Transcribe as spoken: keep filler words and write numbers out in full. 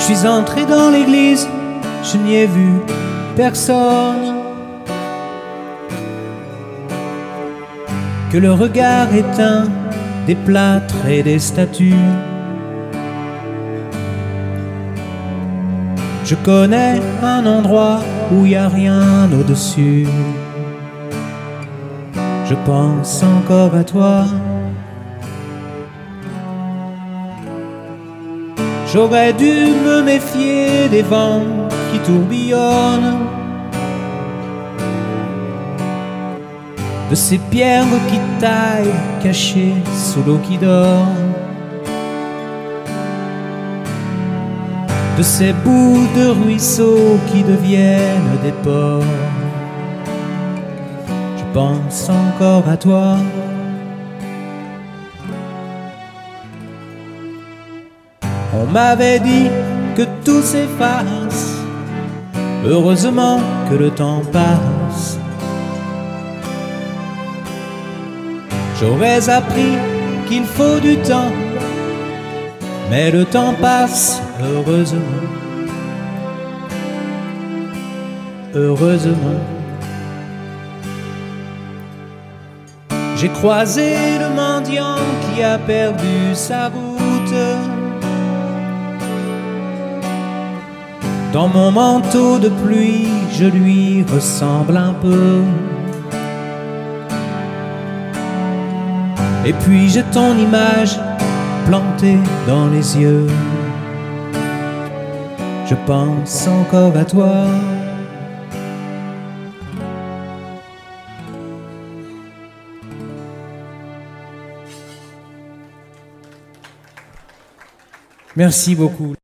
Je suis entré dans l'église, je n'y ai vu personne, que le regard éteint des plâtres et des statues. Je connais un endroit où il n'y a rien au-dessus. Je pense encore à toi. J'aurais dû me méfier des vents qui tourbillonnent, de ces pierres qui taillent cachées sous l'eau qui dort, de ces bouts de ruisseaux qui deviennent des ports. Je pense encore à toi. On m'avait dit que tout s'efface, heureusement que le temps passe. J'aurais appris qu'il faut du temps, mais le temps passe, heureusement. Heureusement. J'ai croisé le mendiant qui a perdu sa route. Dans mon manteau de pluie, je lui ressemble un peu. Et puis j'ai ton image plantée dans les yeux. Je pense encore à toi. Merci beaucoup.